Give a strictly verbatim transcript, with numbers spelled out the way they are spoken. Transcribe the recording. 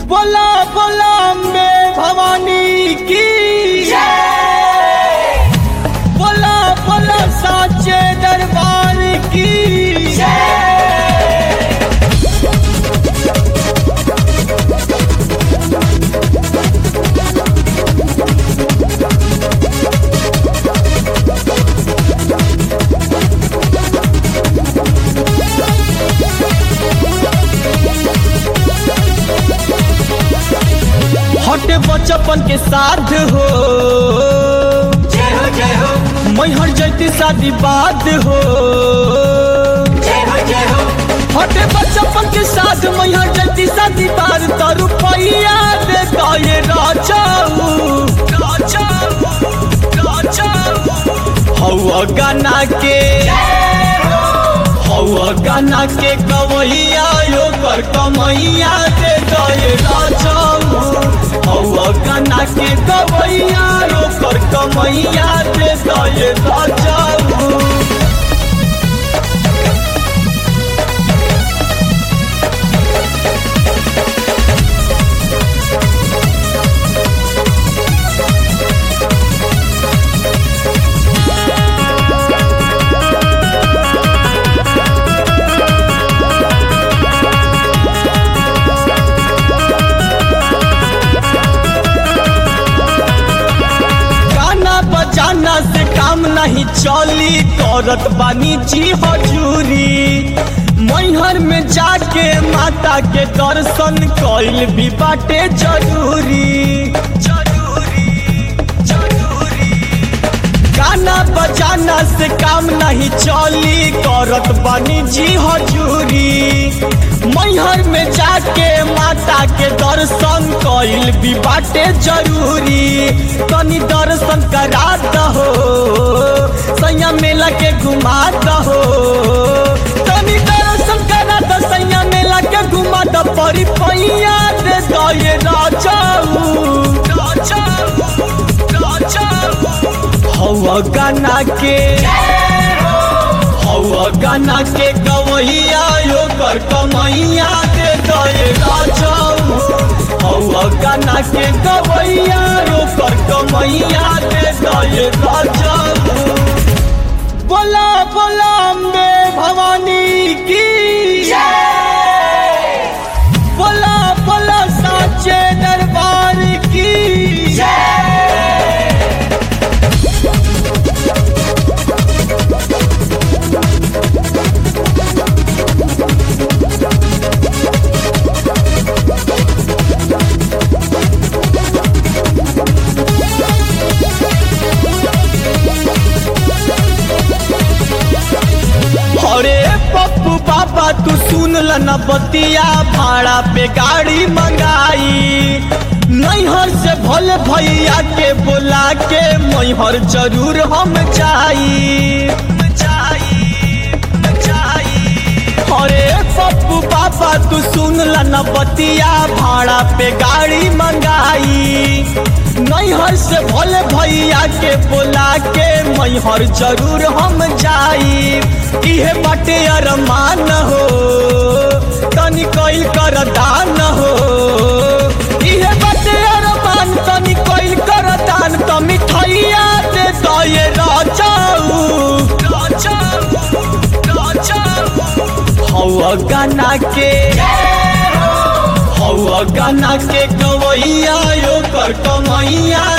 बोला बोला अम्बे भवानी की जय। बोला बोला साचे दरबार की जय। हटे बचपन के साथ हो जय हो जय हो मैहर जैती शादी बाद हो जय हो जय हो हटे बचपन के साथ मैहर जैती शादी बाद तो रुपया दे गए राजाऊ हवा गाना के हवा गाना के कवैया यो कर कमैया दे गए राजाऊ हवा गाना के कवैया यो कर कमैया दे गए राजाऊ। जाना से काम नहीं चली करत बानी जी हजूरी मैहर में जाके माता के दर्शन कइल भी बाटे जरूरी जरूरी जरूरी। गाना बजाना से काम नहीं चली करत बानी जी हजूरी मैहर में जाके माता के दर्शन कइल भी बाटे जरूरी तनी दर्शन करा दहो सैया मेला के घुमा दहो तनी दर्शन करा द सैया मेला के घुमा द परी पैया दे दये राजाऊ हवा गाना के हवा गाना के गवैया यो कर कमैया दे दये राजाऊ हवा गाना के गवैया यो कर कमैया दे दये राजाऊ। बोला बोला अम्बे भवानी की जय। बोला बोला साचे दरबार की जय। अरे पप्पू बाबा तू सुन ल न बतिया भाड़ा पे गाड़ी मंगाई नैहर से भले भैया के बोला के मैहर जरूर हम जाई अरे पप्पू बाबा तू सुन ल न बतिया भाड़ा पे गाड़ी मंगाई नैहर से भले भैया के बोला के मैहर जरूर हम जाई इहे बाटे अरमान हो तनी कइल कर दान हो इहे बाटे अरमान तनी कइल कर दान त मिठाइया दे दये राजाऊ हवा गाना के हवा गाना के गवैया यो कर कमैया